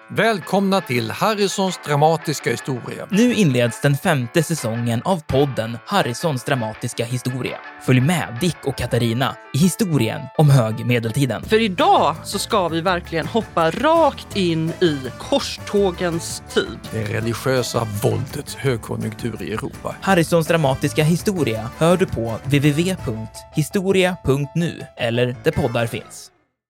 Välkomna till Harrisons dramatiska historia. Nu inleds den 5:e säsongen av podden Harrisons dramatiska historia. Följ med Dick och Katarina i historien om högmedeltiden. För idag så ska vi verkligen hoppa rakt in i korstågens tid. Det religiösa våldets högkonjunktur i Europa. Harrisons dramatiska historia hör du på www.historia.nu eller där poddar finns.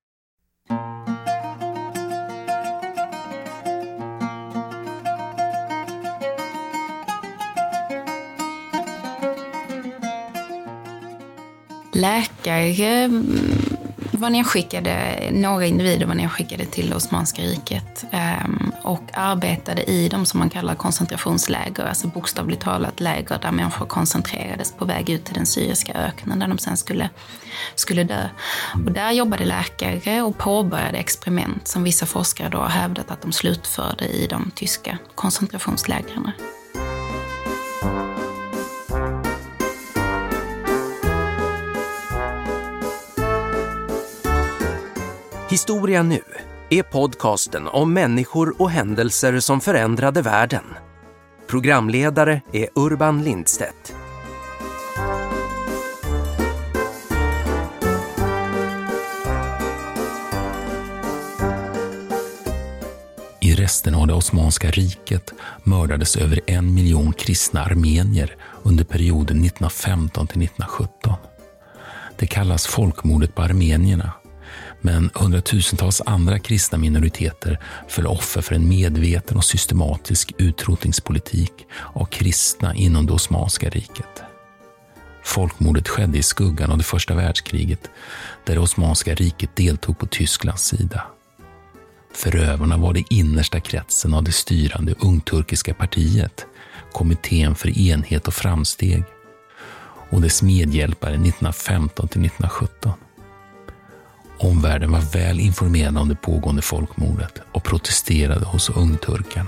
Läkare var nedskickade, några individer var nedskickade till Osmanska riket och arbetade i de som man kallar koncentrationsläger, alltså bokstavligt talat läger där människor koncentrerades på väg ut till den syriska öknen där de sen skulle dö. Och där jobbade läkare och påbörjade experiment som vissa forskare då har hävdat att de slutförde i de tyska koncentrationslägren. Historia nu är podcasten om människor och händelser som förändrade världen. Programledare är Urban Lindstedt. I resten av det Osmanska riket mördades över 1 miljon kristna armenier under perioden 1915 till 1917. Det kallas folkmordet på armenierna. Men hundratusentals andra kristna minoriteter föll offer för en medveten och systematisk utrotningspolitik av kristna inom det Osmanska riket. Folkmordet skedde i skuggan av det första världskriget där det Osmanska riket deltog på Tysklands sida. Förövarna var det innersta kretsen av det styrande ungturkiska partiet, Kommittén för enhet och framsteg, och dess medhjälpare 1915 till 1917. Omvärlden var väl informerad om det pågående folkmordet och protesterade hos ungturkarna.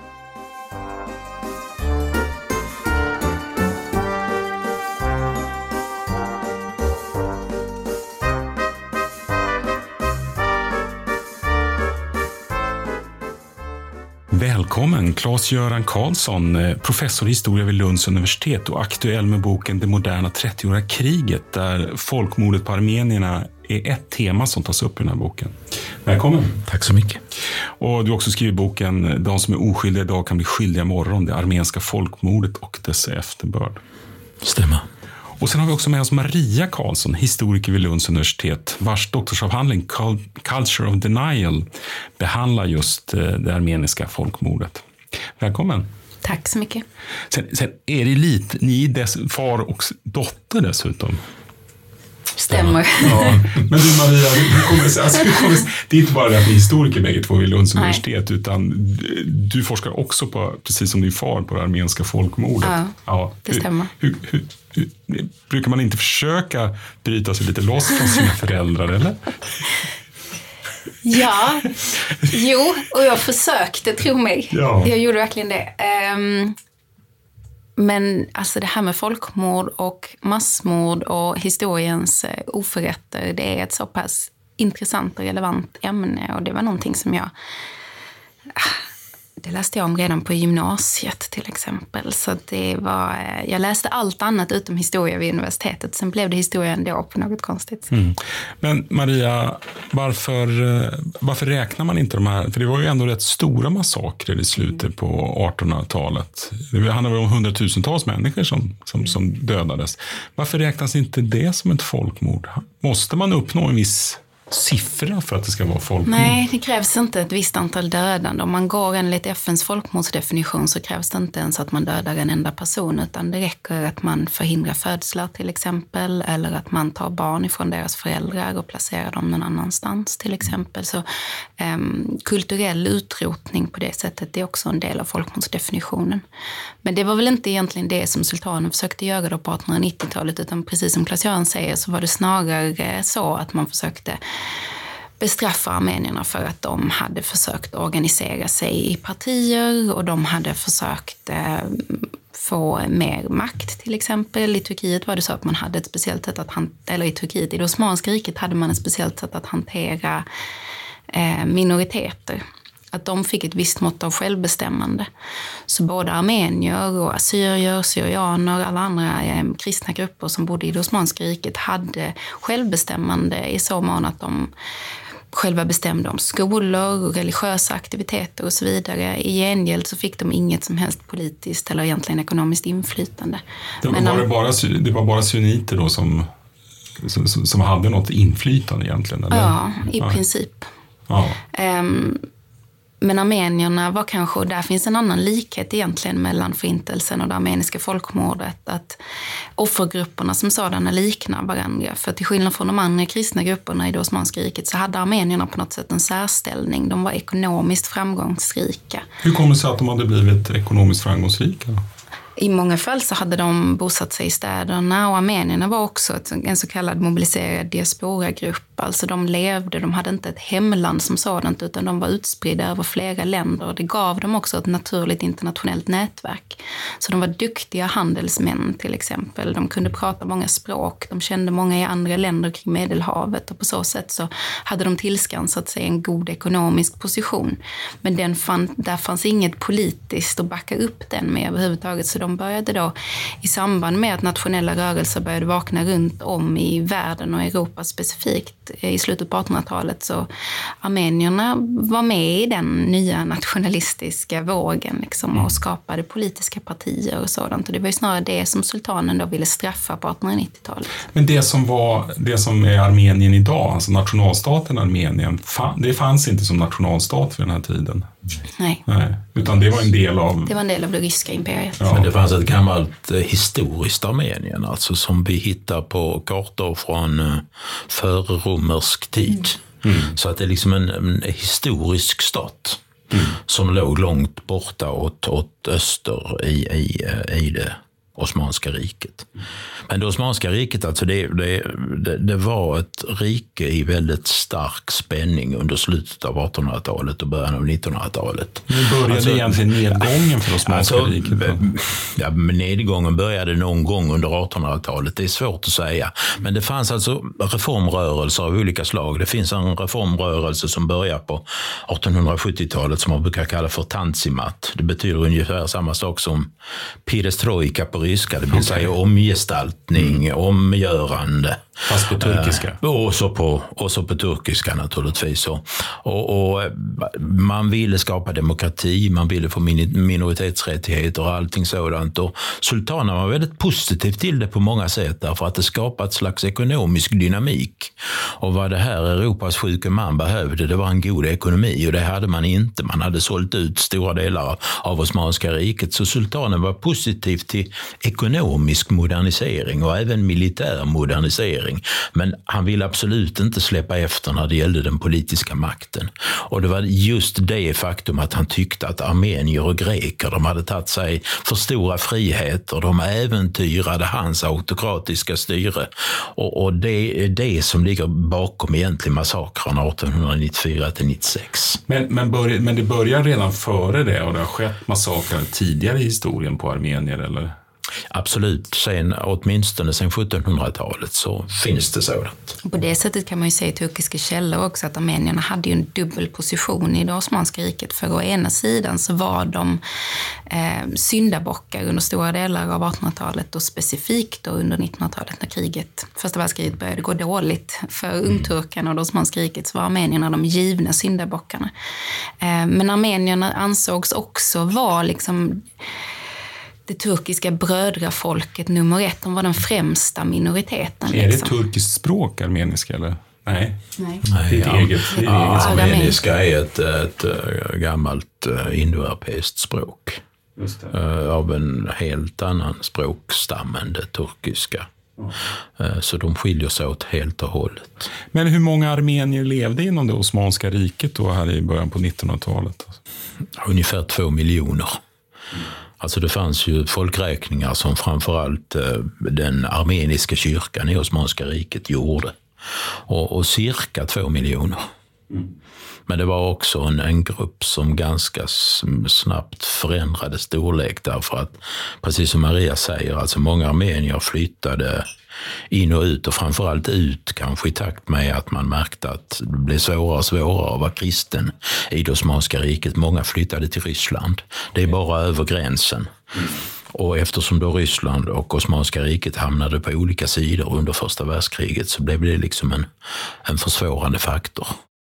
Välkommen Claes-Göran Karlsson, professor i historia vid Lunds universitet och aktuell med boken Det moderna 30-åriga kriget där folkmordet på armenierna är ett tema som tas upp i den här boken. Välkommen. Tack så mycket. Och du har också skrivit boken De som är oskyldiga idag kan bli skyldiga imorgon, det armenska folkmordet och dess efterbörd. Stämmer. Och sen har vi också med oss Maria Karlsson, historiker vid Lunds universitet, vars doktorsavhandling Culture of Denial behandlar just det armeniska folkmordet. Välkommen. Tack så mycket. Sen är det lite, ni är dess far och dotter dessutom. Stämmer. Ja. Men du Maria, det är inte bara att ni är historiker bägge två vid Lunds universitet, utan du forskar också på, precis som din far, på det armeniska folkmordet. Ja, det stämmer. Hur brukar man inte försöka bryta sig lite loss från sina föräldrar, eller? Ja, jo, och jag försökte, tro mig. Ja. Jag gjorde verkligen det. Men alltså det här med folkmord och massmord och historiens oförrätter, det är ett så pass intressant och relevant ämne. Och det var någonting som det läste jag om redan på gymnasiet till exempel. Så jag läste allt annat utom historia vid universitetet. Sen blev det historia ändå på något konstigt. Mm. Men Maria, varför räknar man inte de här? För det var ju ändå rätt stora massakrer i slutet på 1800-talet. Det handlar om hundratusentals människor som dödades. Varför räknas inte det som ett folkmord? Måste man uppnå en viss siffra för att det ska vara folkmord? Nej, det krävs inte ett visst antal dödande. Om man går enligt FNs folkmordsdefinition så krävs det inte ens att man dödar en enda person, utan det räcker att man förhindrar födslar till exempel, eller att man tar barn ifrån deras föräldrar och placerar dem någon annanstans till exempel. Så kulturell utrotning på det sättet är också en del av folkmordsdefinitionen. Men det var väl inte egentligen det som sultanen försökte göra då på 1890-talet, utan precis som Claes-Göran säger så var det snarare så att man försökte bestraffa armenierna för att de hade försökt organisera sig i partier och de hade försökt få mer makt till exempel. I Turkiet var det så att man hade ett speciellt sätt att i det Osmanska riket hade man ett speciellt sätt att hantera minoriteter. att de fick ett visst mått av självbestämmande. Så både armenier och assyrier, syrianer, alla andra kristna grupper som bodde i det Osmanska riket hade självbestämmande i så mån att de själva bestämde om skolor och religiösa aktiviteter och så vidare. I gengäld så fick de inget som helst politiskt eller egentligen ekonomiskt inflytande. Det var bara sunniter då som hade något inflytande egentligen? Eller? Ja, i princip. Ja. Men armenierna var kanske, och där finns en annan likhet egentligen mellan förintelsen och det armeniska folkmordet, att offergrupperna som sådana liknar varandra. För till skillnad från de andra kristna grupperna i det Osmanska riket så hade armenierna på något sätt en särställning. De var ekonomiskt framgångsrika. Hur kommer det sig att de hade blivit ekonomiskt framgångsrika? I många fall så hade de bosatt sig i städerna, och armenierna var också en så kallad mobiliserad diasporagrupp. Alltså de hade inte ett hemland som sådant, utan de var utspridda över flera länder, och det gav dem också ett naturligt internationellt nätverk. Så de var duktiga handelsmän till exempel. De kunde prata många språk, de kände många i andra länder kring Medelhavet, och på så sätt så hade de tillskansat sig en god ekonomisk position. Men där fanns inget politiskt att backa upp den med överhuvudtaget, så de började då i samband med att nationella rörelser började vakna runt om i världen och Europa specifikt i slutet på 1800-talet, så armenierna var med i den nya nationalistiska vågen liksom, och skapade politiska partier och sådant. Och det var ju snarare det som sultanen då ville straffa på 1890-talet. Men det som är Armenien idag, alltså nationalstaten Armenien, det fanns inte som nationalstat för den här tiden? Nej. Utan det var en del av... Det var en del av det ryska imperiet. Ja. Men det fanns ett gammalt historiskt Armenien, alltså som vi hittar på kartor från förromersk tid. Så att det är liksom en historisk stat som låg långt borta åt öster i det Osmanska riket. Men det Osmanska riket, alltså det var ett rike i väldigt stark spänning under slutet av 1800-talet och början av 1900-talet. Nu började egentligen nedgången för Osmanska riket? Ja, men nedgången började någon gång under 1800-talet. Det är svårt att säga. Men det fanns alltså reformrörelser av olika slag. Det finns en reformrörelse som börjar på 1870-talet som man brukar kalla för Tanzimat. Det betyder ungefär samma sak som perestrojka på ryska, det vill säga omgestaltning, omgörande. Fast på turkiska. Och så på turkiska naturligtvis. Och man ville skapa demokrati, man ville få minoritetsrättigheter och allting sådant. Och sultanen var väldigt positiv till det på många sätt, därför att det skapade ett slags ekonomisk dynamik. Och vad det här Europas sjuke man behövde, det var en god ekonomi, och det hade man inte. Man hade sålt ut stora delar av Osmanska riket, så sultanen var positiv till ekonomisk modernisering och även militär modernisering. Men han ville absolut inte släppa efter när det gällde den politiska makten. Och det var just det faktum att han tyckte att armenier och greker, de hade tagit sig för stora friheter. De äventyrade hans autokratiska styre. Och det är det som ligger bakom egentligen massakrarna 1894-96. Men det börjar redan före det, och det har skett massakrer tidigare i historien på armenier, eller? Absolut, åtminstone sen 1700-talet så finns det sådant. På det sättet kan man ju säga i turkiska källor också att armenierna hade ju en dubbel position i det Osmanska riket. För å ena sidan så var de syndabockar under stora delar av 1800-talet, och specifikt då under 1900-talet när första världskriget började gå dåligt för ungturkarna och det Osmanska riket, så var armenierna de givna syndabockarna. Men armenierna ansågs också vara liksom det turkiska brödrafolket nummer 1. De var den främsta minoriteten. Är det turkiskt språk, armeniska, eller? Nej. Det är eget. Armeniska är ett gammalt indoeuropeiskt språk. Just det. Av en helt annan språkstam än det turkiska. Så de skiljer sig åt helt och hållet. Men hur många armenier levde inom det Osmanska riket då här i början på 1900-talet? Ungefär 2 miljoner. Alltså det fanns ju folkräkningar som framförallt den armeniska kyrkan i Osmanska riket gjorde. Och cirka 2 miljoner. Men det var också en grupp som ganska snabbt förändrade storlek därför att, precis som Maria säger, alltså många armenier flyttade in och ut och framförallt ut kanske i takt med att man märkte att det blev svårare och svårare att vara kristen i det Osmanska riket. Många flyttade till Ryssland. Det är bara över gränsen. Och eftersom då Ryssland och Osmanska riket hamnade på olika sidor under första världskriget så blev det liksom en försvårande faktor.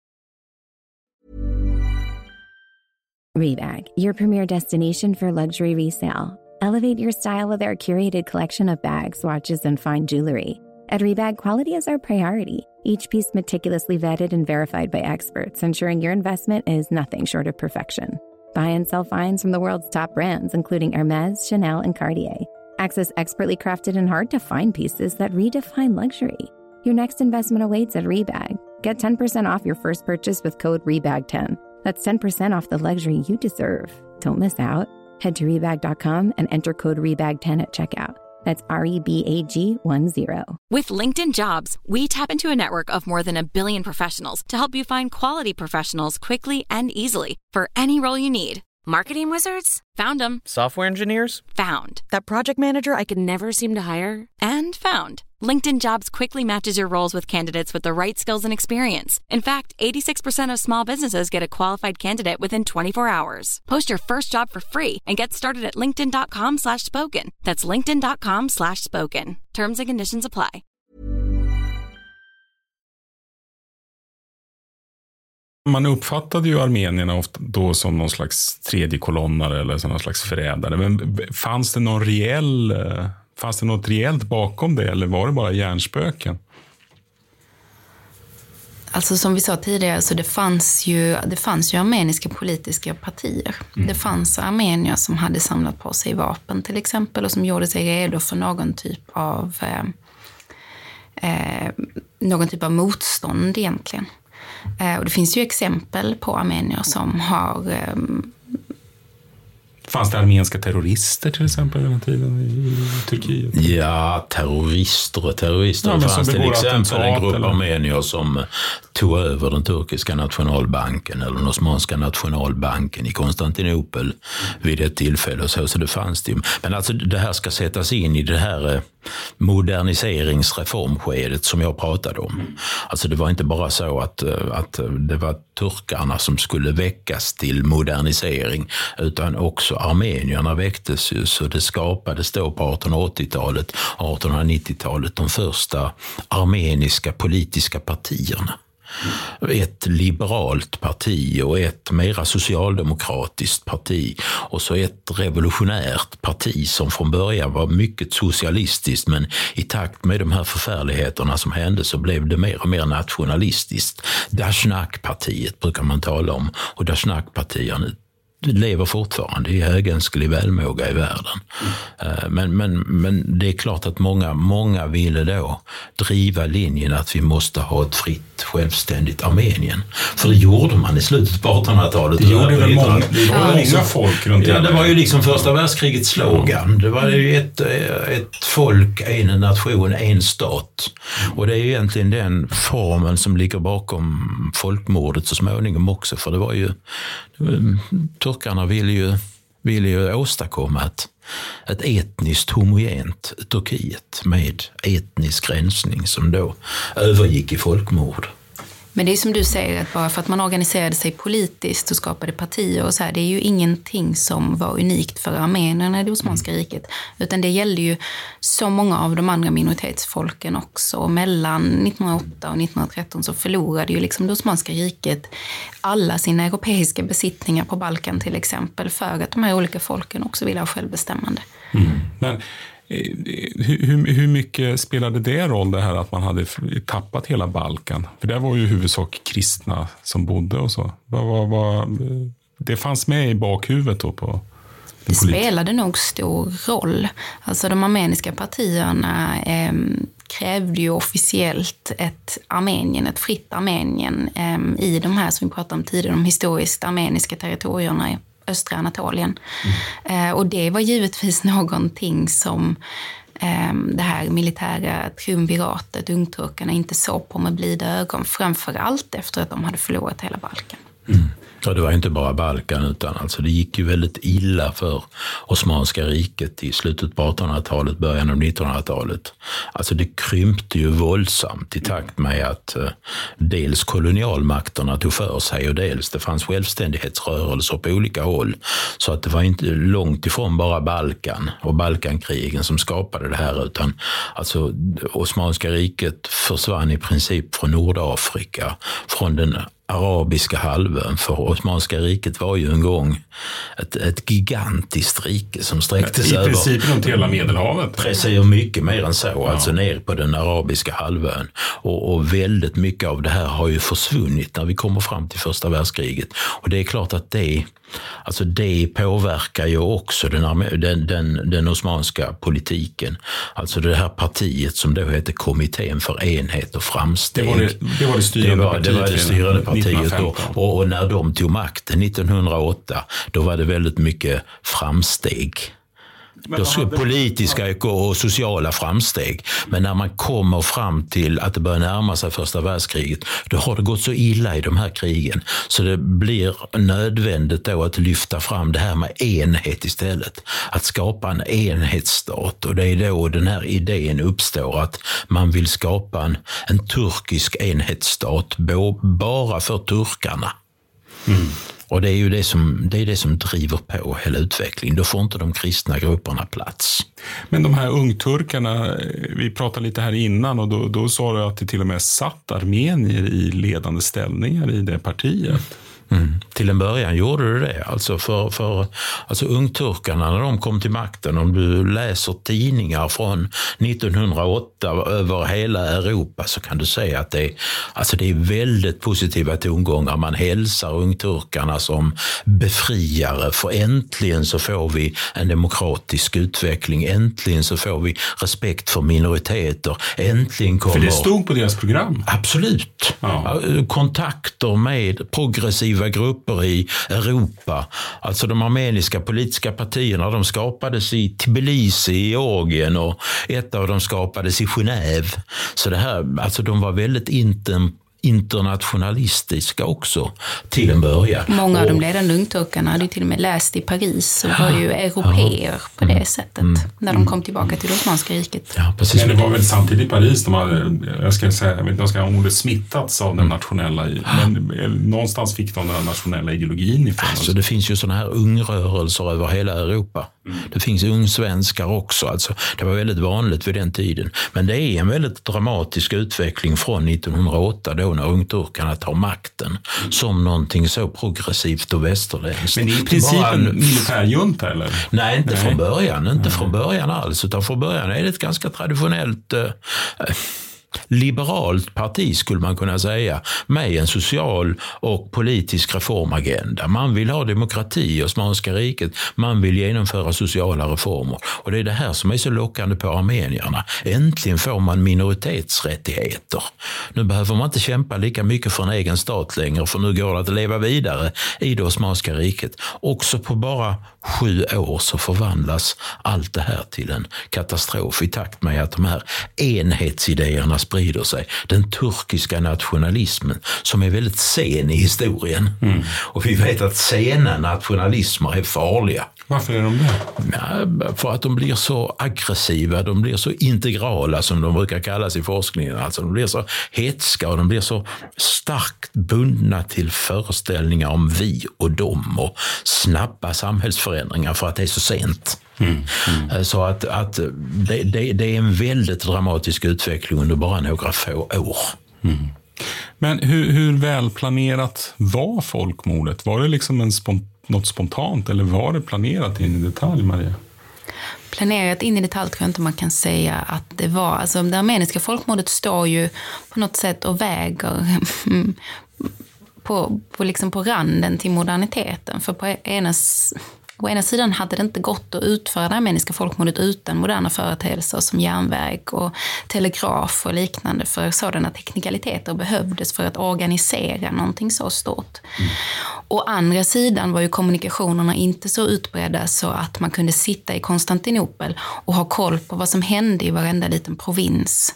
Rebag, your premier destination for luxury resale. Elevate your style with our curated collection of bags, watches, and fine jewelry. At Rebag, quality is our priority. Each piece meticulously vetted and verified by experts, ensuring your investment is nothing short of perfection. Buy and sell finds from the world's top brands, including Hermes, Chanel, and Cartier. Access expertly crafted and hard-to-find pieces that redefine luxury. Your next investment awaits at Rebag. Get 10% off your first purchase with code REBAG10. That's 10% off the luxury you deserve. Don't miss out. Head to Rebag.com and enter code REBAG10 at checkout. That's REBAG10. With LinkedIn Jobs, we tap into a network of more than 1 billion professionals to help you find quality professionals quickly and easily for any role you need. Marketing wizards? Found them. Software engineers? Found. That project manager I could never seem to hire? And found. LinkedIn Jobs quickly matches your roles with candidates with the right skills and experience. In fact, 86% of small businesses get a qualified candidate within 24 hours. Post your first job for free and get started at linkedin.com/spoken. That's linkedin.com/spoken. Terms and conditions apply. Man uppfattade ju armenierna ofta då som någon slags tredje kolonnare eller som någon slags förrädare. Men fanns det något reellt bakom det eller var det bara hjärnspöken? Alltså som vi sa tidigare så det fanns ju armeniska politiska partier. Det fanns armenier som hade samlat på sig vapen till exempel och som gjorde sig redo för någon typ av motstånd egentligen. Och det finns ju exempel på armenier som har... Fanns det armenska terrorister till exempel den tiden i Turkiet? Ja, terrorister. Ja, fanns till exempel en grupp armenier som tog över den turkiska nationalbanken eller den osmanska nationalbanken i Konstantinopel vid ett tillfälle och så det fanns det ju. Men alltså det här ska sättas in i det här moderniseringsreformskedet som jag pratade om. Alltså det var inte bara så att det var turkarna som skulle väckas till modernisering utan också armenierna väcktes ju, så det skapades då på 1880-talet, 1890-talet de första armeniska politiska partierna. Ett liberalt parti och ett mera socialdemokratiskt parti och så ett revolutionärt parti som från början var mycket socialistiskt, men i takt med de här förfärligheterna som hände så blev det mer och mer nationalistiskt. Dashnak-partiet brukar man tala om, och Dashnak-partierna lever fortfarande i högönsklig välmåga i världen. Men det är klart att många ville då driva linjen att vi måste ha ett fritt, självständigt Armenien. För det gjorde man i slutet på 1800-talet. Det gjorde väl många folk runt det. Ja, det var ju liksom första världskrigets slogan. Det var ju ett folk, en nation, en stat. Och det är ju egentligen den formen som ligger bakom folkmordet så småningom också. För det var ju turkarna ville ju åstadkomma ett etniskt homogent Turkiet med etnisk rensning som då övergick i folkmord. Men det är som du säger, att bara för att man organiserade sig politiskt och skapade partier och så här, det är ju ingenting som var unikt för armenierna i det Osmanska riket, utan det gällde ju så många av de andra minoritetsfolken också. Mellan 1908 och 1913 så förlorade ju liksom det Osmanska riket alla sina europeiska besittningar på Balkan till exempel, för att de här olika folken också ville ha självbestämmande. Men hur mycket spelade det roll det här att man hade tappat hela Balkan? För det var ju huvudsak kristna som bodde och så. Det fanns med i bakhuvudet då på... Det spelade nog stor roll. Alltså de armeniska partierna krävde ju officiellt ett fritt Armenien i de här som vi pratade om tidigare, de historiskt armeniska territorierna i östra Anatolien. Och det var givetvis någonting som det här militära triumviratet, ungturkarna, inte såg på med blida ögon, framförallt efter att de hade förlorat hela Balkan. Ja, det var inte bara Balkan utan alltså det gick ju väldigt illa för Osmanska riket i slutet på 1800-talet, början av 1900-talet. Alltså det krympte ju våldsamt i takt med att dels kolonialmakterna tog för sig och dels det fanns självständighetsrörelser på olika håll. Så att det var inte långt ifrån bara Balkan och Balkankrigen som skapade det här, utan alltså Osmanska riket försvann i princip från Nordafrika, från den arabiska halvön, för Osmanska riket var ju en gång ett gigantiskt rike som sträcktes över... I princip runt hela Medelhavet. Precis, och mycket mer än så, alltså ner på den arabiska halvön. Och väldigt mycket av det här har ju försvunnit när vi kommer fram till första världskriget. Och det är klart att det påverkar ju också den osmanska politiken. Alltså det här partiet som då heter Kommittén för enhet och framsteg. Det var det styrande partiet. Det var det styrande partiet. Och när de tog makten 1908, då var det väldigt mycket framsteg. Politiska och sociala framsteg. Men när man kommer fram till att det börjar närma sig första världskriget, då har det gått så illa i de här krigen. Så det blir nödvändigt då att lyfta fram det här med enhet istället. Att skapa en enhetsstat. Och det är då den här idén uppstår att man vill skapa en turkisk enhetsstat bara för turkarna. Och det är ju det som driver på hela utvecklingen. Då får inte de kristna grupperna plats. Men de här ungturkarna, vi pratade lite här innan och då sa du att det till och med satt armenier i ledande ställningar i det partiet. Till en början gjorde det. Alltså ungturkarna när de kom till makten, om du läser tidningar från 1908 över hela Europa, så kan du säga att det är väldigt positiva tongångar. Man hälsar ungturkarna som befriare, för äntligen så får vi en demokratisk utveckling, äntligen så får vi respekt för minoriteter, äntligen kommer... För det stod på deras program? Absolut. Ja. Kontakter med progressiva grupper i Europa. Alltså de armeniska politiska partierna, de skapades i Tbilisi i Georgien och ett av dem skapades i Genève. Så det här, alltså de var väldigt internationalistiska också till en början. Många av de ledande ungturkarna hade ju till och med läst i Paris och var ju europeer på det sättet när de kom tillbaka till det Osmanska riket. Ja, precis. Men det var väl samtidigt i Paris de hade, jag vet inte om jag ska ha ordet smittats av den nationella, men någonstans fick de den nationella ideologin ifrån. Alltså det finns ju sådana här ungrörelser över hela Europa. Det finns ungsvenskar också. Alltså, det var väldigt vanligt vid den tiden. Men det är en väldigt dramatisk utveckling från 1908 då när ungturkarna tar makten som någonting så progressivt och västerländskt. Men i princip en militärjunta eller? Nej, inte från början. Inte från början alls. Utan från början är det ett ganska traditionellt... liberalt parti skulle man kunna säga, med en social och politisk reformagenda. Man vill ha demokrati i Osmanska riket, man vill genomföra sociala reformer. Och det är det här som är så lockande på armenierna. Äntligen får man minoritetsrättigheter. Nu behöver man inte kämpa lika mycket för en egen stat längre, för nu går det att leva vidare i det Osmanska riket. Också på bara 7 år så förvandlas allt det här till en katastrof i takt med att de här enhetsidéerna sprider sig. Den turkiska nationalismen som är väldigt sen i historien. Och vi vet att sena nationalismer är farliga. Varför är de det? Ja, för att de blir så aggressiva, de blir så integrala som de brukar kallas i forskningen. Alltså de blir så hetska och de blir så starkt bundna till föreställningar om vi och dem och snabba samhällsförändringar för att det är så sent. Så att det är en väldigt dramatisk utveckling under bara några få år. Men hur välplanerat var folkmordet? Var det liksom något spontant eller var det planerat in i detalj, Maria? Planerat in i detalj tror jag inte man kan säga att det var. Alltså det armeniska folkmordet står ju på något sätt och väger på randen till moderniteten. För på Å ena sidan hade det inte gått att utföra det armeniska folkmordet utan moderna företeelser som järnväg och telegraf och liknande, för sådana teknikaliteter behövdes för att organisera någonting så stort. Å andra sidan var ju kommunikationerna inte så utbredda så att man kunde sitta i Konstantinopel och ha koll på vad som hände i varenda liten provins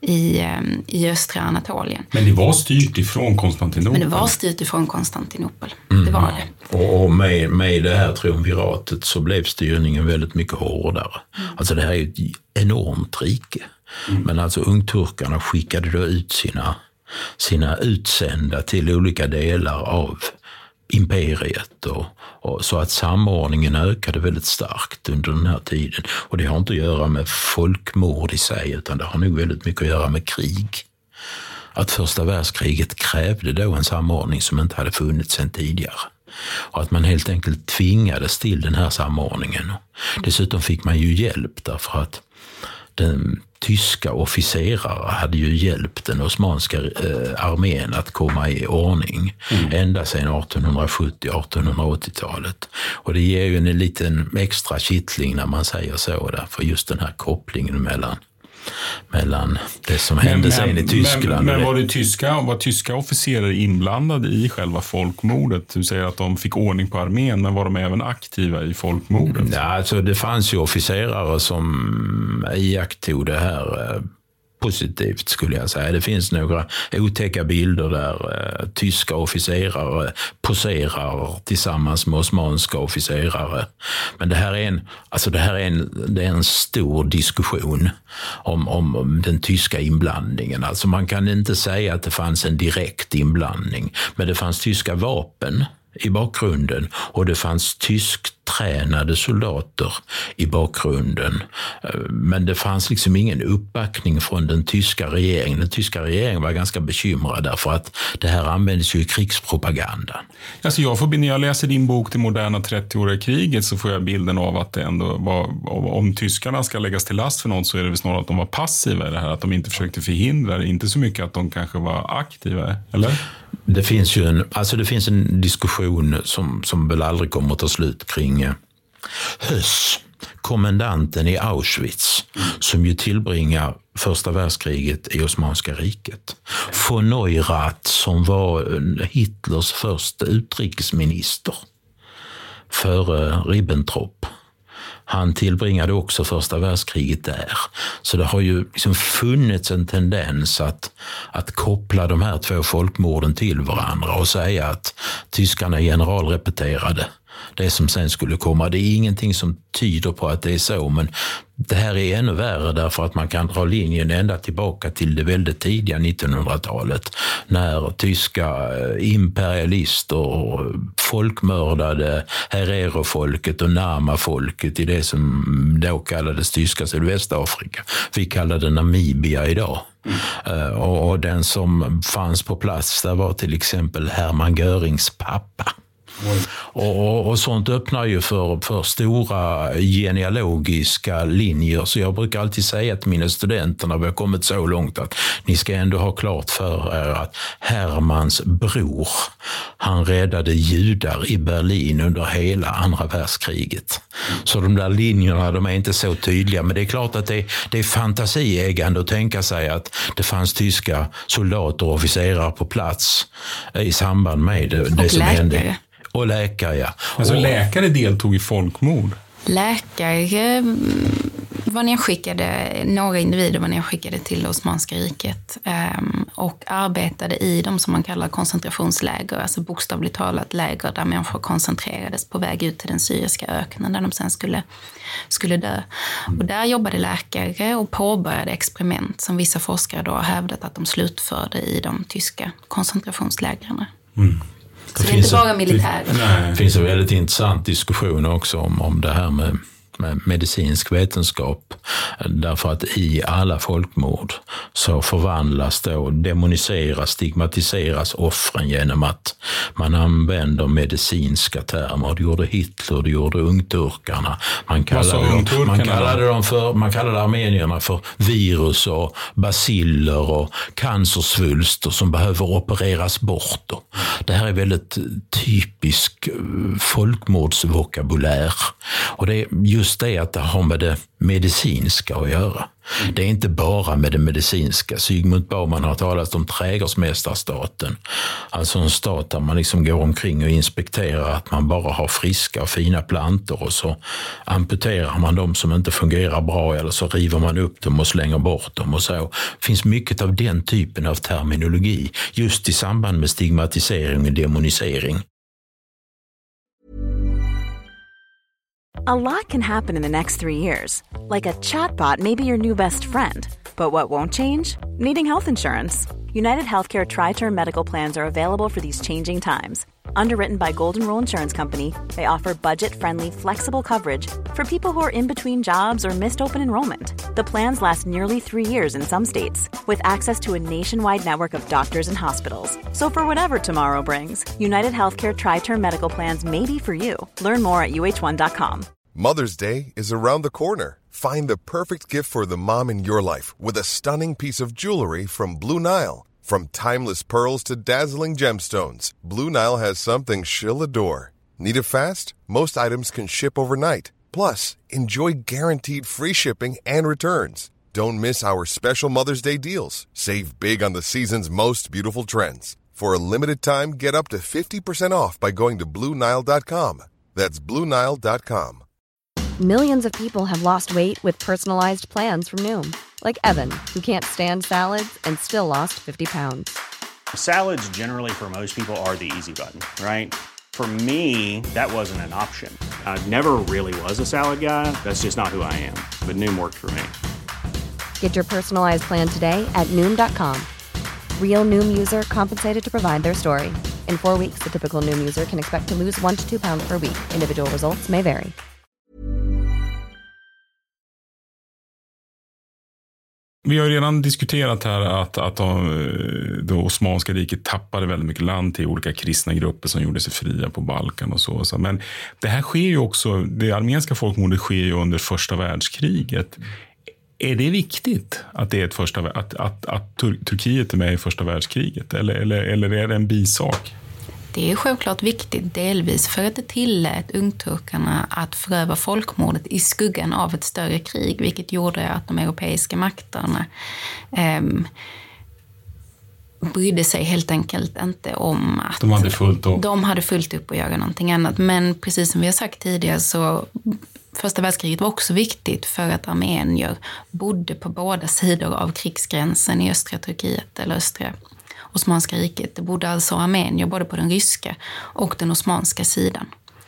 i östra Anatolien. Men det var styrt ifrån Konstantinopel? Men det var styrt ifrån Konstantinopel. Det var det. Och med det här triumviratet så blev styrningen väldigt mycket hårdare. Alltså det här är ju ett enormt rike. Men alltså ungturkarna skickade då ut sina utsända till olika delar av imperiet och så att samordningen ökade väldigt starkt under den här tiden. Och det har inte att göra med folkmord i sig, utan det har nog väldigt mycket att göra med krig. Att första världskriget krävde då en samordning som inte hade funnits sedan tidigare. Och att man helt enkelt tvingades till den här samordningen. Dessutom fick man ju hjälp därför att den tyska officerare hade ju hjälpt den osmanska armén att komma i ordning ända sedan 1870-1880-talet. Och det ger ju en liten extra kittling när man säger så där, för just den här kopplingen mellan det som hände sen i Tyskland. Men var tyska officerare inblandade i själva folkmordet? Du säger att de fick ordning på armén, men var de även aktiva i folkmordet? Ja, alltså det fanns ju officerare som iakttog det här positivt, skulle jag säga. Det finns några otäcka bilder där tyska officerare poserar tillsammans med osmanska officerare. Men det är en stor diskussion om den tyska inblandningen. Alltså man kan inte säga att det fanns en direkt inblandning, men det fanns tyska vapen i bakgrunden och det fanns tysktränade soldater i bakgrunden. Men det fanns liksom ingen uppbackning från den tyska regeringen. Den tyska regeringen var ganska bekymrad därför att det här användes ju i krigspropaganda. Alltså när jag läser din bok Det moderna 30-åriga kriget så får jag bilden av att det ändå var, om tyskarna ska läggas till last för något så är det väl snarare att de var passiva i det här, att de inte försökte förhindra det, inte så mycket att de kanske var aktiva, eller? Det finns ju en diskussion som väl aldrig kommer att ta slut kring Höss, kommendanten i Auschwitz, som ju tillbringar första världskriget i Osmanska riket. Von Neurath, som var Hitlers första utrikesminister före Ribbentrop. Han tillbringade också första världskriget där. Så det har ju liksom funnits en tendens att koppla de här två folkmorden till varandra och säga att tyskarna generalrepeterade det som sen skulle komma. Det är ingenting som tyder på att det är så, men det här är ännu värre därför att man kan dra linjen ända tillbaka till det väldigt tidiga 1900-talet när tyska imperialister folkmördade Herero-folket och Nama-folket i det som då kallades tyska Sydvästafrika. Vi kallar det Namibia idag. Och den som fanns på plats där var till exempel Hermann Görings pappa. Och sånt öppnar ju för stora genealogiska linjer, så jag brukar alltid säga till mina studenter när vi har kommit så långt att ni ska ändå ha klart för er att Hermans bror, han räddade judar i Berlin under hela andra världskriget. Så de där linjerna, de är inte så tydliga, men det är klart att det är fantasieggande att tänka sig att det fanns tyska soldater och officerare på plats i samband med det som hände. Och läkare, ja. Alltså läkare deltog i folkmord? Läkare var nedskickade, några individer var nedskickade till Osmanska riket och arbetade i de som man kallar koncentrationsläger, alltså bokstavligt talat läger där människor koncentrerades på väg ut till den syriska öknen där de sen skulle dö. Och där jobbade läkare och påbörjade experiment som vissa forskare då har hävdat att de slutförde i de tyska koncentrationslägren. Så det är inte bara militär. Det finns en väldigt intressant diskussion också om det här med med medicinsk vetenskap. Därför att i alla folkmord så förvandlas då, demoniseras, stigmatiseras offren genom att man använder medicinska termer. Det gjorde Hitler, det gjorde ungturkarna. Man kallade armenierna för virus och baciller och cancersvulster som behöver opereras bort. Det här är väldigt typisk folkmordsvokabulär. Och det är just det att det har med det medicinska att göra. Det är inte bara med det medicinska. Sigmund Bauman har talat om trädgårdsmästarstaten. Alltså en stat där man liksom går omkring och inspekterar att man bara har friska och fina plantor och så amputerar man dem som inte fungerar bra eller så river man upp dem och slänger bort dem och så. Det finns mycket av den typen av terminologi just i samband med stigmatisering och demonisering. A lot can happen in the next 3 years. Like a chatbot may be your new best friend. But what won't change? Needing health insurance. United Healthcare Tri-Term Medical Plans are available for these changing times. Underwritten by Golden Rule Insurance Company, they offer budget-friendly, flexible coverage for people who are in between jobs or missed open enrollment. The plans last nearly 3 years in some states, with access to a nationwide network of doctors and hospitals. So for whatever tomorrow brings, United Healthcare Tri-Term Medical Plans may be for you. Learn more at uh1.com. Mother's Day is around the corner. Find the perfect gift for the mom in your life with a stunning piece of jewelry from Blue Nile. From timeless pearls to dazzling gemstones, Blue Nile has something she'll adore. Need it fast? Most items can ship overnight. Plus, enjoy guaranteed free shipping and returns. Don't miss our special Mother's Day deals. Save big on the season's most beautiful trends. For a limited time, get up to 50% off by going to BlueNile.com. That's BlueNile.com. Millions of people have lost weight with personalized plans from Noom. Like Evan, who can't stand salads and still lost 50 pounds. Salads generally for most people are the easy button, right? For me, that wasn't an option. I never really was a salad guy. That's just not who I am. But Noom worked for me. Get your personalized plan today at Noom.com. Real Noom user compensated to provide their story. In 4 weeks, the typical Noom user can expect to lose 1 to 2 pounds per week. Individual results may vary. Vi har redan diskuterat här att det Osmanska riket tappade väldigt mycket land till olika kristna grupper som gjorde sig fria på Balkan och så. Men det här sker ju också, det armenska folkmordet sker ju under första världskriget. Är det viktigt att det är att Turkiet är med i första världskriget? Eller är det en bisak? Det är självklart viktigt, delvis för att det tillät ungturkarna att föröva folkmordet i skuggan av ett större krig, vilket gjorde att de europeiska makterna brydde sig helt enkelt inte om att de hade fullt upp att göra någonting annat. Men precis som vi har sagt tidigare så första världskriget var också viktigt för att armenier bodde på båda sidor av krigsgränsen i östra Turkiet eller östra Osmanska riket. Det bodde alltså armenier både på den ryska och den osmanska sidan.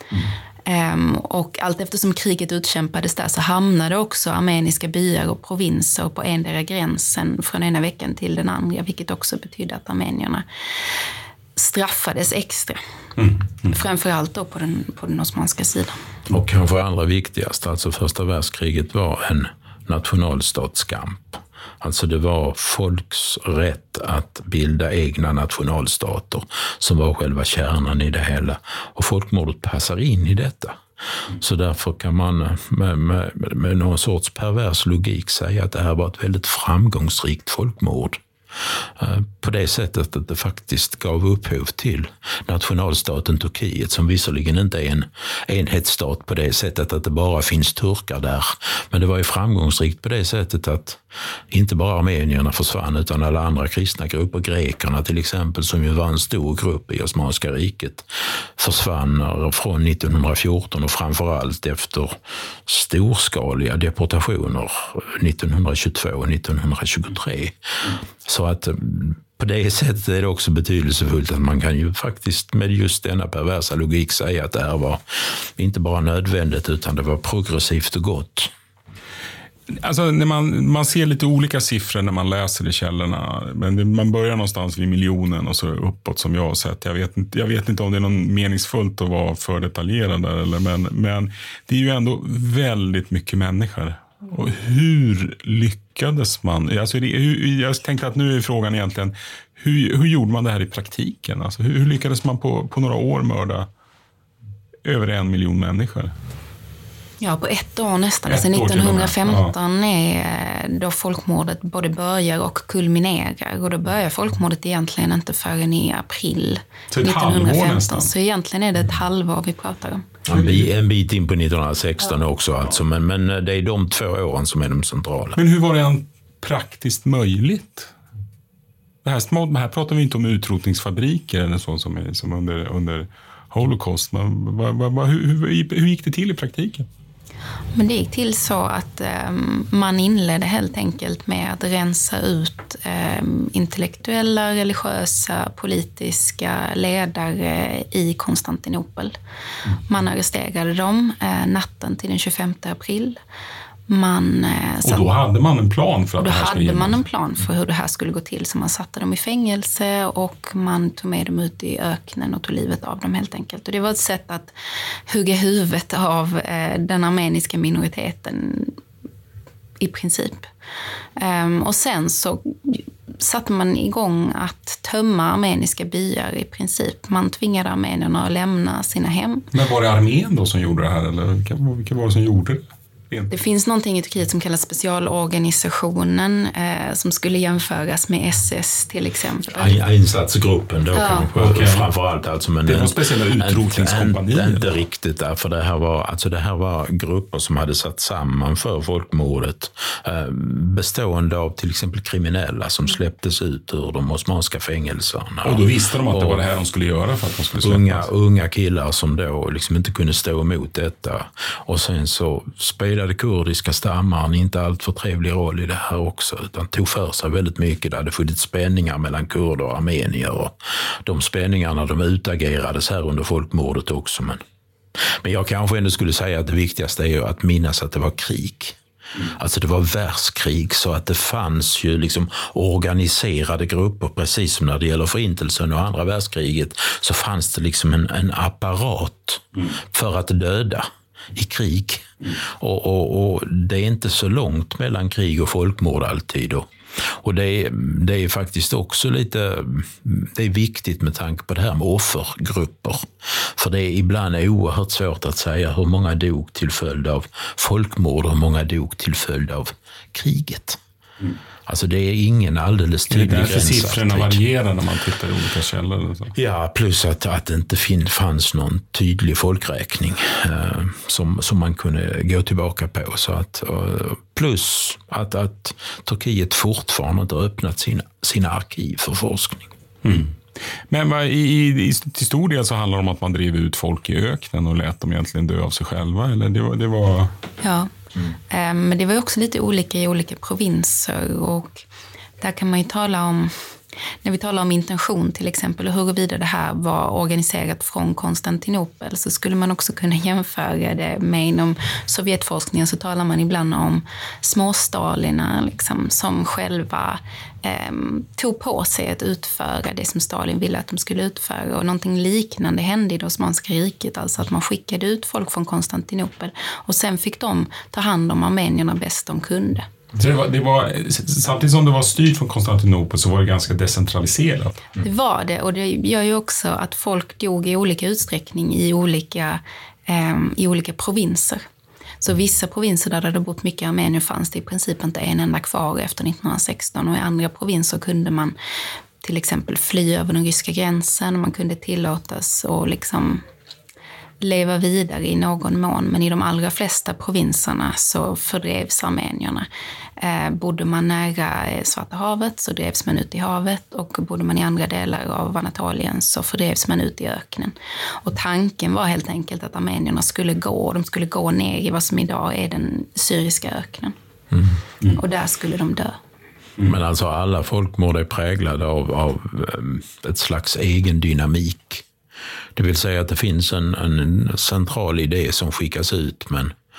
Och allt eftersom kriget utkämpades där så hamnade också armeniska byar och provinser på endera gränsen från ena veckan till den andra, vilket också betydde att armenierna straffades extra. Framförallt då på den osmanska sidan. Och kanske allra viktigast, alltså första världskriget var en nationalstatskamp. Alltså det var folks rätt att bilda egna nationalstater som var själva kärnan i det hela. Och folkmordet passar in i detta. Så därför kan man med någon sorts pervers logik säga att det här var ett väldigt framgångsrikt folkmord. På det sättet att det faktiskt gav upphov till nationalstaten Turkiet, som visserligen inte är en enhetsstat på det sättet att det bara finns turkar där. Men det var ju framgångsrikt på det sättet att inte bara armenierna försvann utan alla andra kristna grupper, grekerna till exempel, som ju var en stor grupp i Osmanska riket, försvann från 1914 och framförallt efter storskaliga deportationer 1922 och 1923. Så att på det sättet är det också betydelsefullt att man kan ju faktiskt med just denna perversa logik säga att det här var inte bara nödvändigt utan det var progressivt och gott. Alltså när man ser lite olika siffror när man läser i källorna. Men man börjar någonstans vid miljonen och så uppåt som jag har sett. Jag vet inte om det är någon meningsfullt att vara för detaljerad där, men det är ju ändå väldigt mycket människor. Och hur lyckades man? Alltså jag tänkte att nu är frågan egentligen, hur gjorde man det här i praktiken? Alltså hur lyckades man på några år mörda över 1 miljon människor? Ja, på ett år nästan. Alltså 1915 är då folkmordet både börjar och kulminerar. Och då börjar folkmordet egentligen inte förrän i april 1915. Så egentligen är det ett halvår vi pratar om. En bit in på 1916 också alltså. Men det är de 2 åren som är de centrala. Men hur var det praktiskt möjligt? Det här pratar vi inte om utrotningsfabriker eller så som under Holocaust. Men hur gick det till i praktiken? Men det gick till så att man inledde helt enkelt med att rensa ut intellektuella, religiösa, politiska ledare i Konstantinopel. Man arresterade dem natten till den 25 april. Och då hade man en plan för att det här skulle genomföras? Då hade man en plan för hur det här skulle gå till. Så man satte dem i fängelse och man tog med dem ut i öknen och tog livet av dem helt enkelt. Och det var ett sätt att hugga huvudet av den armeniska minoriteten i princip. Och sen så satte man igång att tömma armeniska byar i princip. Man tvingade armenierna att lämna sina hem. Men var det armén då som gjorde det här? Eller vilka var det som gjorde det? Det finns någonting i Turkiet som kallas specialorganisationen som skulle jämföras med SS till exempel. Insatsgruppen då kanske framförallt. Alltså, men det var speciella utrotningskompanier. Inte riktigt därför det här var grupper som hade satt samman för folkmordet bestående av till exempel kriminella som släpptes ut ur de osmanska fängelserna. Och då visste de att det var det här de skulle göra för att de skulle släppas. Unga killar som då liksom inte kunde stå emot detta. Och sen så spelade kurdiska stammar inte allt för trevlig roll i det här också, utan tog för sig väldigt mycket. Det hade funnits spänningar mellan kurder och armenier och de spänningarna de utagerades här under folkmordet också. Men jag kanske ändå skulle säga att det viktigaste är ju att minnas att det var krig. Alltså det var världskrig, så att det fanns ju liksom organiserade grupper, precis som när det gäller förintelsen och andra världskriget, så fanns det liksom en apparat för att döda i krig. Och det är inte så långt mellan krig och folkmord alltid. Och det är faktiskt också det är viktigt med tanke på det här med offergrupper. För det är ibland oerhört svårt att säga hur många dog till följd av folkmord och hur många dog till följd av kriget. Alltså det är ingen alldeles tydlig gräns. Det är därför siffrorna varierar när man tittar i olika källor. Så. Ja, plus att det inte fanns någon tydlig folkräkning som man kunde gå tillbaka på. Så att, plus att Turkiet fortfarande inte har öppnat sina arkiv för forskning. Men i stor del så handlar det om att man drev ut folk i öknen och lät dem egentligen dö av sig själva? Eller det var... Ja. Men det var också lite olika i olika provinser, och där kan man ju tala om, när vi talar om intention till exempel och huruvida det här var organiserat från Konstantinopel, så skulle man också kunna jämföra det med inom Sovjetforskningen, så talar man ibland om småstaliner liksom, som själva tog på sig att utföra det som Stalin ville att de skulle utföra, och någonting liknande hände i det Osmanska riket, alltså att man skickade ut folk från Konstantinopel och sen fick de ta hand om armenierna bäst de kunde. Så det var, samtidigt som det var styrt från Konstantinopel så var det ganska decentraliserat. Det var det, och det gör ju också att folk dog i olika utsträckning i olika provinser. Så vissa provinser där det hade bott mycket armenier fanns det i princip inte en enda kvar efter 1916, och i andra provinser kunde man till exempel fly över den ryska gränsen, och man kunde tillåtas och liksom leva vidare i någon mån, men i de allra flesta provinserna så fördrevs armenierna. Bodde man nära Svarta havet så drevs man ut i havet, och bodde man i andra delar av Anatolien så fördrevs man ut i öknen. Och tanken var helt enkelt att armenierna skulle gå ner i vad som idag är den syriska öknen. Och där skulle de dö. Men alltså alla folkmord är präglade av ett slags egen dynamik. Det vill säga att det finns en central idé som skickas ut, men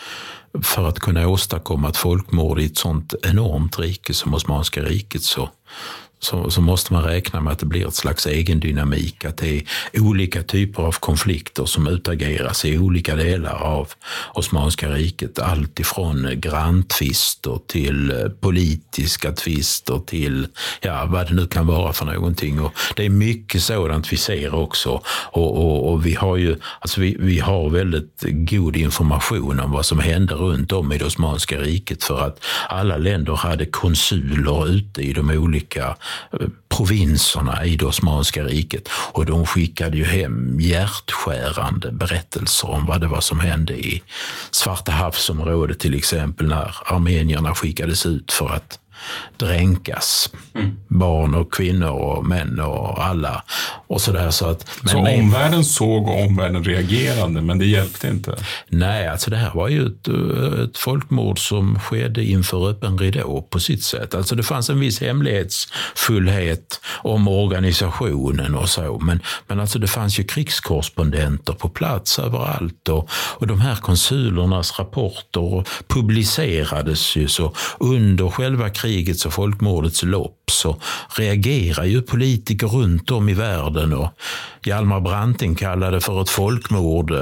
för att kunna åstadkomma ett folkmord i ett sånt enormt rike som Osmanska riket så måste man räkna med att det blir ett slags egendynamik, att det är olika typer av konflikter som utageras i olika delar av Osmanska riket. Allt ifrån granntvister till politiska tvister till vad det nu kan vara för någonting. Och det är mycket sådant vi ser också. Och vi har ju vi har väldigt god information om vad som hände runt om i det Osmanska riket, för att alla länder hade konsuler ute i de olika provinserna i det Osmanska riket, och de skickade ju hem hjärtskärande berättelser om vad det var som hände i Svarta havsområdet till exempel, när armenierna skickades ut för att dränkas. Barn och kvinnor och män och alla och sådär. Så omvärlden såg och omvärlden reagerade, men det hjälpte inte? Nej, alltså det här var ju ett folkmord som skedde inför öppen ridå på sitt sätt. Alltså det fanns en viss hemlighetsfullhet om organisationen och så, men alltså det fanns ju krigskorrespondenter på plats överallt, och de här konsulernas rapporter publicerades ju så under själva krigets och folkmordets lopp. Så reagerar ju politiker runt om i världen, och Hjalmar Branting kallade för ett folkmord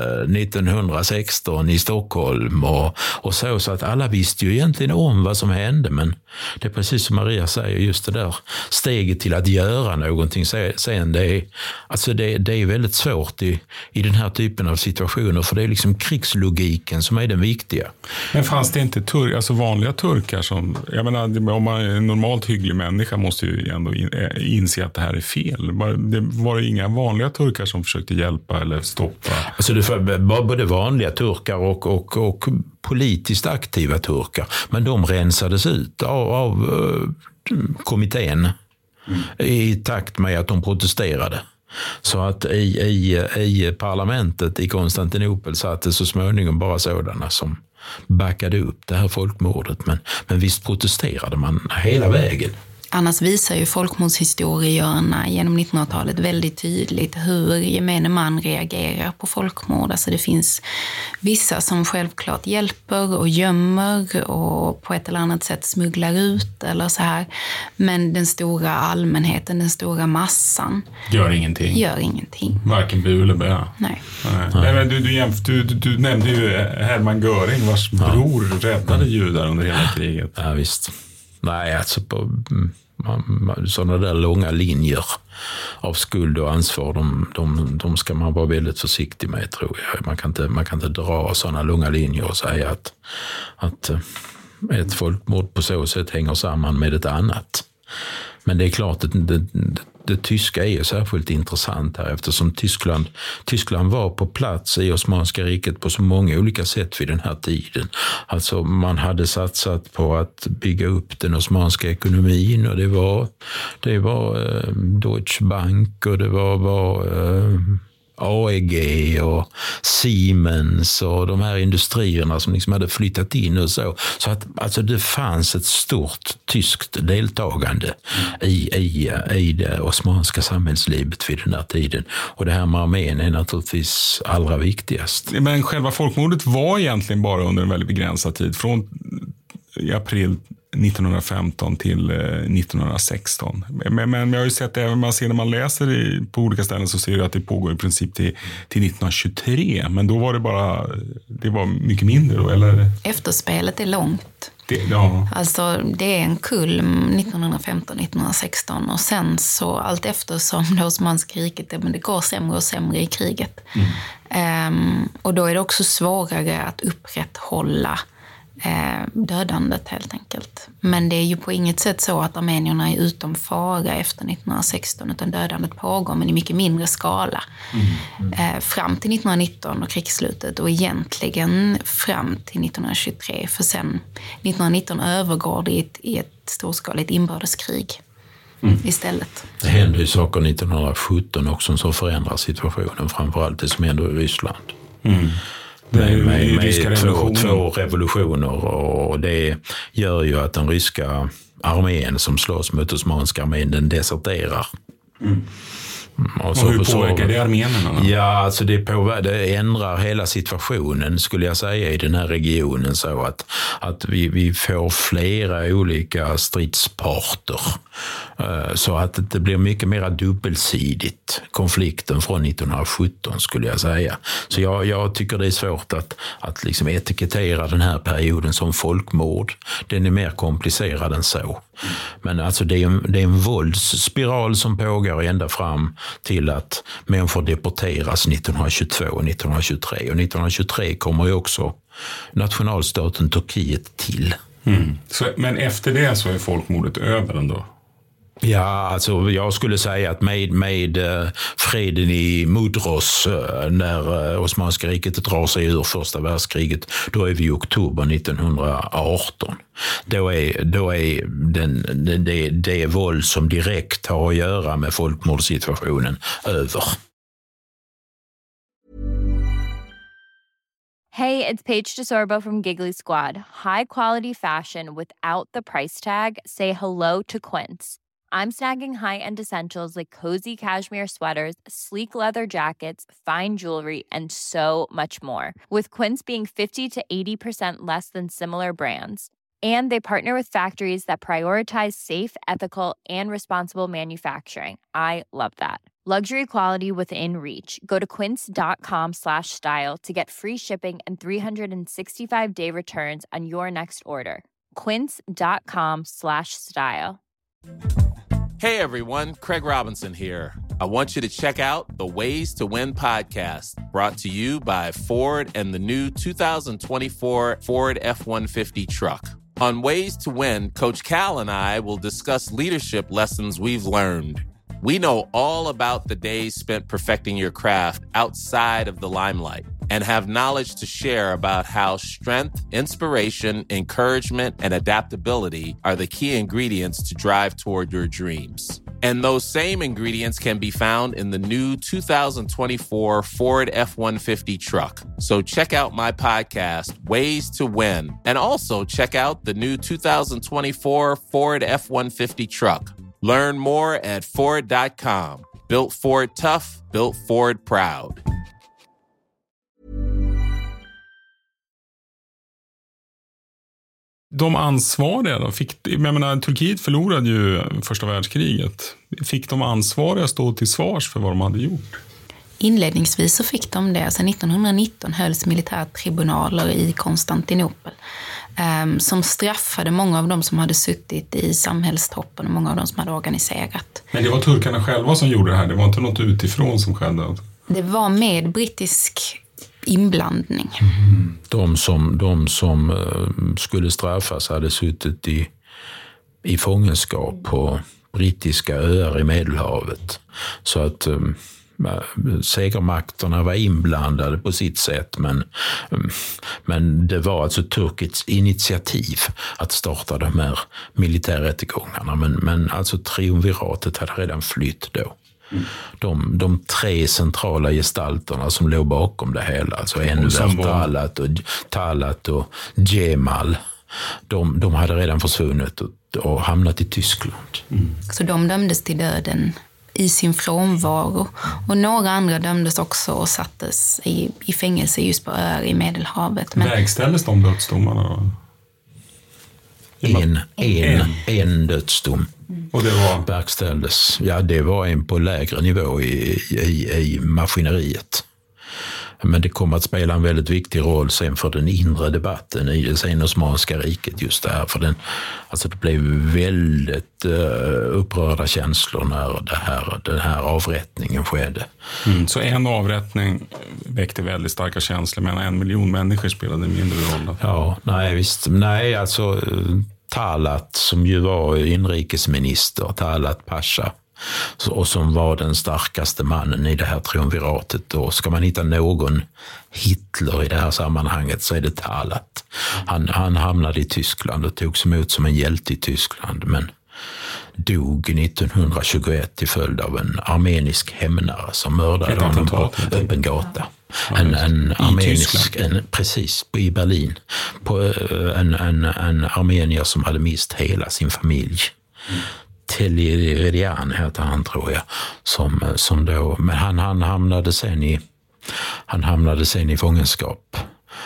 1916 i Stockholm och så att alla visste ju egentligen om vad som hände, men det är precis som Maria säger, just det där steget till att göra någonting sen, det är väldigt svårt i den här typen av situationer, för det är liksom krigslogiken som är den viktiga. Men fanns det inte vanliga turkar som, jag menar, om man är en normalt hygglig människa måste ju ändå inse att det här är fel. Var det inga vanliga turkar som försökte hjälpa eller stoppa? Alltså det var både vanliga turkar och politiskt aktiva turkar, men de rensades ut av kommittén i takt med att de protesterade. Så att i parlamentet i Konstantinopel satt det så småningom bara sådana som backade upp det här folkmordet, men visst protesterade man hela vägen. Annars visar ju folkmordshistorikerna genom 1900-talet väldigt tydligt hur gemene man reagerar på folkmord. Alltså det finns vissa som självklart hjälper och gömmer och på ett eller annat sätt smugglar ut eller så här. Men den stora allmänheten, den stora massan gör ingenting. Varken bu eller bä. Nej. Men du nämnde ju Hermann Göring, vars bror räddade judar under hela kriget. Ja, visst. Nej, alltså på sådana där långa linjer av skuld och ansvar, de ska man vara väldigt försiktig med, tror jag. Man kan inte dra sådana långa linjer och säga att ett folkmord på så sätt hänger samman med ett annat. Men det är klart att det tyska är ju särskilt intressant här, eftersom Tyskland var på plats i Osmanska riket på så många olika sätt vid den här tiden. Alltså man hade satsat på att bygga upp den osmanska ekonomin, och det var Deutsche Bank och det var AEG och Siemens och de här industrierna som liksom hade flyttat in och så att alltså det fanns ett stort tyskt deltagande i det osmanska samhällslivet vid den här tiden, och det här med armén är naturligtvis allra viktigast. Men själva folkmordet var egentligen bara under en väldigt begränsad tid, från april 1915 till 1916. Men jag har ju sett, även när man läser på olika ställen så ser du att det pågår i princip till 1923. Men då var det var mycket mindre då, eller? Efterspelet är långt. Alltså det är en kulm 1915-1916 och sen så allt eftersom det Osmanska riket det går sämre och sämre i kriget. Och då är det också svårare att upprätthålla dödandet helt enkelt. Men det är ju på inget sätt så att armenierna är utom fara efter 1916, utan dödandet pågår men i mycket mindre skala. Fram till 1919 och krigsslutet, och egentligen fram till 1923, för sen 1919 övergår det i ett storskaligt inbördeskrig istället. Det händer ju saker 1917 också som förändrar situationen, framförallt det som händer i Ryssland. Med två revolutioner, och det gör ju att den ryska armén som slåss mot osmanska armén, den deserterar. Och hur påverkar det armenierna? Ja, alltså det ändrar hela situationen, skulle jag säga, i den här regionen, så att vi får flera olika stridsparter. Så att det blir mycket mer dubbelsidigt, konflikten från 1917, skulle jag säga. Så jag tycker det är svårt att liksom etikettera den här perioden som folkmord. Den är mer komplicerad än så. Men alltså det är en våldsspiral som pågår ända fram till att människor deporteras 1922 och 1923. Och 1923 kommer ju också nationalstaten Turkiet till. Men efter det så är folkmordet över ändå? Ja, alltså jag skulle säga att med freden i Mudros, när Osmanska riket drar sig ur första världskriget, då är vi i oktober 1918. Då är det våld som direkt har att göra med folkmordssituationen över. Hey, it's Paige DeSorbo from Giggly Squad. High quality fashion without the price tag. Say hello to Quince. I'm snagging high-end essentials like cozy cashmere sweaters, sleek leather jackets, fine jewelry, and so much more. With Quince being 50 to 80% less than similar brands. And they partner with factories that prioritize safe, ethical, and responsible manufacturing. I love that. Luxury quality within reach. Go to quince.com/style to get free shipping and 365-day returns on your next order. Quince.com/style. Hey everyone, Craig Robinson here. I want you to check out the Ways to Win podcast, brought to you by Ford and the new 2024 Ford F-150 truck. On Ways to Win, Coach Cal and I will discuss leadership lessons we've learned. We know all about the days spent perfecting your craft outside of the limelight and have knowledge to share about how strength, inspiration, encouragement, and adaptability are the key ingredients to drive toward your dreams. And those same ingredients can be found in the new 2024 Ford F-150 truck. So check out my podcast, Ways to Win, and also check out the new 2024 Ford F-150 truck. Learn more at Ford.com. Built Ford tough, built Ford proud. De ansvariga då? Turkiet förlorade ju första världskriget. Fick de ansvariga stå till svars för vad de hade gjort? Inledningsvis så fick de det. Alltså 1919 hölls militärtribunaler i Konstantinopel som straffade många av dem som hade suttit i samhällstoppen och många av dem som hade organiserat. Men det var turkarna själva som gjorde det här? Det var inte något utifrån som skedde? Det var med brittisk inblandning. De som skulle straffas hade suttit i fångenskap på brittiska öar i Medelhavet. Så att segermakterna var inblandade på sitt sätt, men det var alltså Turkiets initiativ att starta de här militärrättegångarna. Men alltså triumviratet hade redan flytt då. De tre centrala gestalterna som låg bakom det hela, alltså Enver, Talat och Cemal, de hade redan försvunnit och hamnat i Tyskland. Så de dömdes till döden i sin frånvaro. Och några andra dömdes också och sattes i fängelse just på öar i Medelhavet. Vägställdes de dödsdomarna då? En dödsdom. Och det var? Verkställdes. Ja, det var en på lägre nivå i maskineriet. Men det kom att spela en väldigt viktig roll sen för den inre debatten i det sen Osmanska riket, just det här. För det blev väldigt upprörda känslor när den här avrättningen skedde. Så en avrättning väckte väldigt starka känslor, men 1 miljon människor spelade en mindre roll. Ja, nej visst. Nej, alltså Talat, som ju var inrikesminister, Talat Pasha, och som var den starkaste mannen i det här triumviratet. Då ska man hitta någon Hitler i det här sammanhanget så är det Talat. Han hamnade i Tyskland och togs emot som en hjälte i Tyskland, men dog 1921 till följd av en armenisk hämnare som mördade honom på öppen gata. En armenisk, precis, i Berlin, på en armenier som hade mist hela sin familj. Tehlirian heter han, tror jag, som då, men han hamnade sen i fångenskap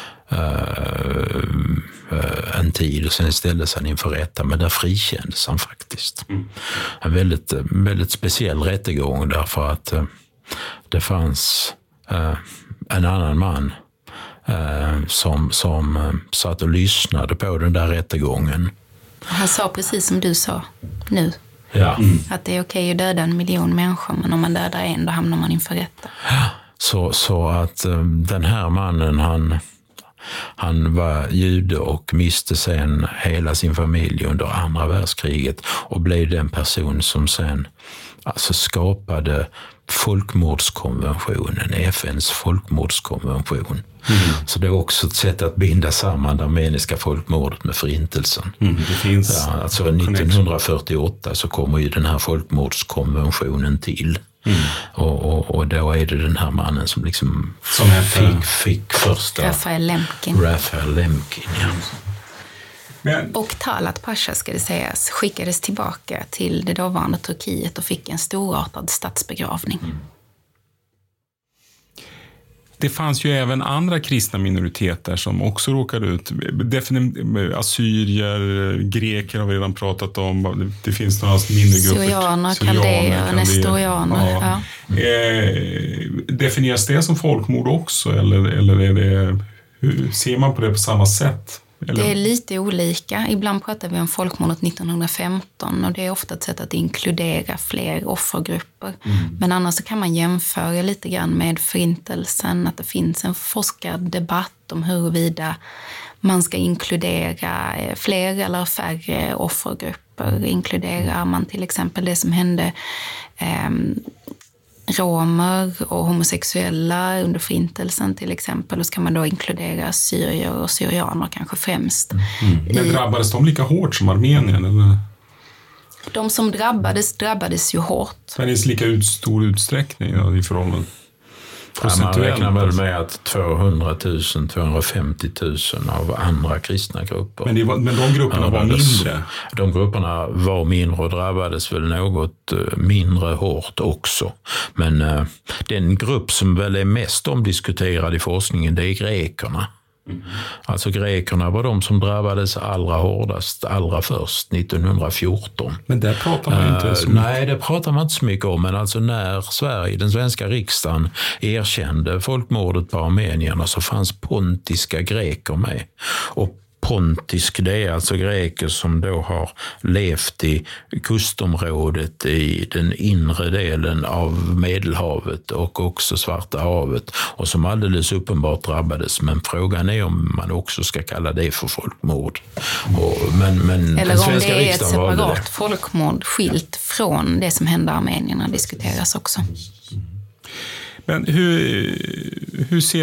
en tid och sen ställdes han inför rätta, men där frikändes han faktiskt. En väldigt, väldigt speciell rättegång, därför att det fanns en annan man som satt och lyssnade på den där rättegången. Han sa precis som du sa nu. Ja. Att det är okej att döda 1 miljon människor, men om man dödar en, då hamnar man inför rätta. Så att den här mannen, han var jude och miste sen hela sin familj under andra världskriget och blev den person som sen skapade folkmordskonventionen, FNs folkmordskonvention. Så det är också ett sätt att binda samman det armeniska folkmordet med förintelsen. Det finns alltså 1948 så kommer ju den här folkmordskonventionen till. Och då är det den här mannen som liksom fick första... Rafael Lemkin, ja. Och Talat Pasha, ska det sägas, skickades tillbaka till det dåvarande Turkiet och fick en storartad statsbegravning. Det fanns ju även andra kristna minoriteter som också råkade ut. Assyrier, greker har vi redan pratat om. Det finns några mindre grupper. Syrianer, kaldéer, nestorianer. Ja. Definieras det som folkmord också? Eller är det, hur ser man på det på samma sätt? Eller? Det är lite olika. Ibland pratar vi om folkmordet 1915 och det är ofta ett sätt att inkludera fler offergrupper. Men annars så kan man jämföra lite grann med förintelsen, att det finns en forskardebatt om huruvida man ska inkludera fler eller färre offergrupper. Inkluderar man till exempel det som hände romer och homosexuella under förintelsen till exempel, och så kan man då inkludera syrier och syrianer kanske främst. Men drabbades de lika hårt som Armenien? Eller? De som drabbades ju hårt. Men i lika stor utsträckning i förhållande? Man räknar väl med att 200 000, 250 000 av andra kristna grupper. Men de grupperna var mindre? De grupperna var mindre och drabbades väl något mindre hårt också. Men den grupp som väl är mest omdiskuterad i forskningen, det är grekerna. Alltså grekerna var de som drabbades allra hårdast, allra först, 1914. Men där pratar man inte så mycket. Nej, det pratar man inte så mycket om. Men alltså när den svenska riksdagen erkände folkmordet på armenierna så fanns pontiska greker med. Och pontisk, det är alltså greker som då har levt i kustområdet i den inre delen av Medelhavet och också Svarta havet och som alldeles uppenbart drabbades. Men frågan är om man också ska kalla det för folkmord. Men eller om det är ett separat folkmord skilt från det som hände armenierna diskuteras också. Men hur ser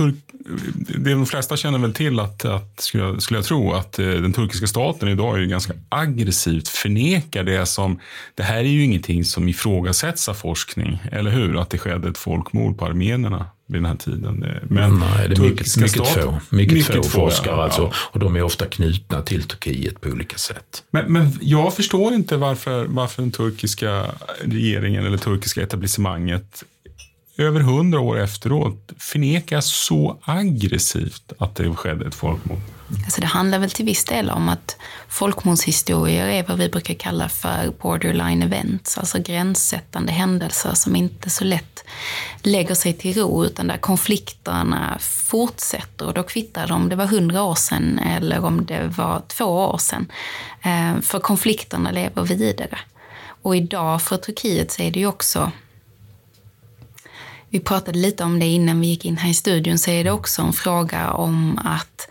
de flesta känner väl till att skulle jag tro att den turkiska staten idag är ju ganska aggressivt förnekar det här är ju ingenting som ifrågasätts av forskning, eller hur? Att det skedde ett folkmord på armenierna vid den här tiden. Men nej, det är mycket få forskare alltså, ja. Och de är ofta knutna till Turkiet på olika sätt. Men jag förstår inte varför den turkiska regeringen eller turkiska etablissemanget över 100 år efteråt förnekar så aggressivt att det skedde ett folkmord. Alltså det handlar väl till viss del om att folkmordshistorier är vad vi brukar kalla för borderline events, alltså gränssättande händelser som inte så lätt lägger sig till ro utan där konflikterna fortsätter, och då kvittar om det var 100 år sedan eller om det var 2 år sedan, för konflikterna lever vidare. Och idag för Turkiet så är det ju också, vi pratade lite om det innan vi gick in här i studion, så är det också en fråga om att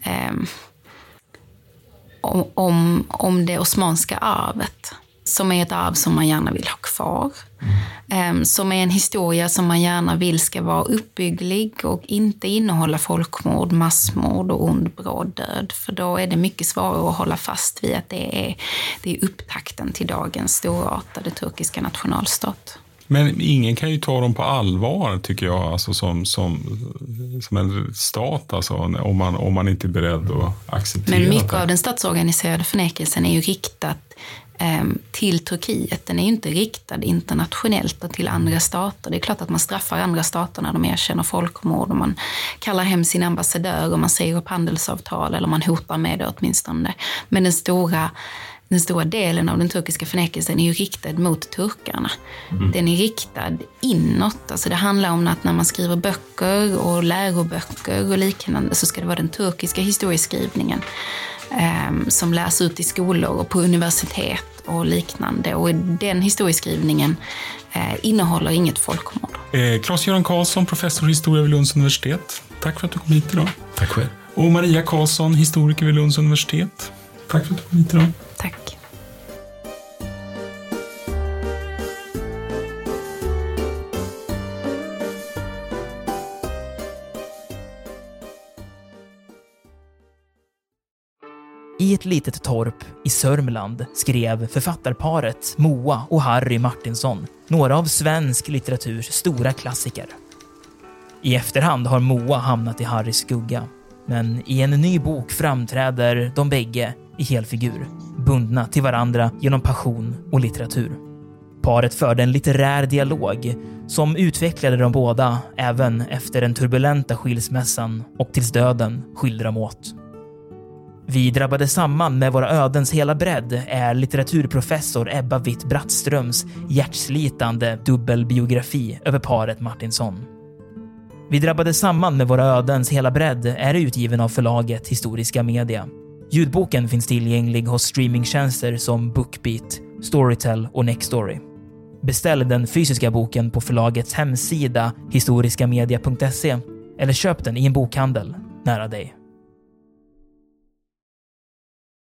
om det osmanska arvet, som är ett arv som man gärna vill ha kvar, som är en historia som man gärna vill ska vara uppbygglig och inte innehålla folkmord, massmord och ond bråd död, för då är det mycket svårare att hålla fast vid att det är upptakten till dagens storartade turkiska nationalstat. Men ingen kan ju ta dem på allvar, tycker jag, alltså som en stat, alltså, om man inte är beredd att acceptera. Men mycket av den statsorganiserade förnekelsen är ju riktat till Turkiet. Den är ju inte riktad internationellt och till andra stater. Det är klart att man straffar andra stater när de erkänner folkmord och man kallar hem sin ambassadör och man säger upp handelsavtal eller man hotar med det åtminstone. Men den stora delen av den turkiska förnekelsen är ju riktad mot turkarna. Den är riktad inåt. Alltså det handlar om att när man skriver böcker och läroböcker och liknande så ska det vara den turkiska historieskrivningen som lärs ut i skolor och på universitet och liknande. Och den historieskrivningen innehåller inget folkmord. Claes-Göran Karlsson, professor i historia vid Lunds universitet. Tack för att du kom hit idag. Tack själv. Och Maria Karlsson, historiker vid Lunds universitet. Tack för att du kom hit idag. Tack. I ett litet torp i Sörmland skrev författarparet Moa och Harry Martinsson några av svensk litteraturs stora klassiker. I efterhand har Moa hamnat i Harrys skugga, men i en ny bok framträder de bägge i helfigur, bundna till varandra genom passion och litteratur. Paret förde en litterär dialog som utvecklade de båda även efter den turbulenta skilsmässan och tills döden skilde dem åt. Vi drabbade samman med våra ödens hela bredd är litteraturprofessor Ebba Witt-Brattströms hjärtslitande dubbelbiografi över paret Martinsson. Vi drabbade samman med våra ödens hela bredd är utgiven av förlaget Historiska Media. Ljudboken finns tillgänglig hos streamingtjänster som Bookbeat, Storytel och Nextory. Beställ den fysiska boken på förlagets hemsida historiskamedia.se eller köp den i en bokhandel nära dig.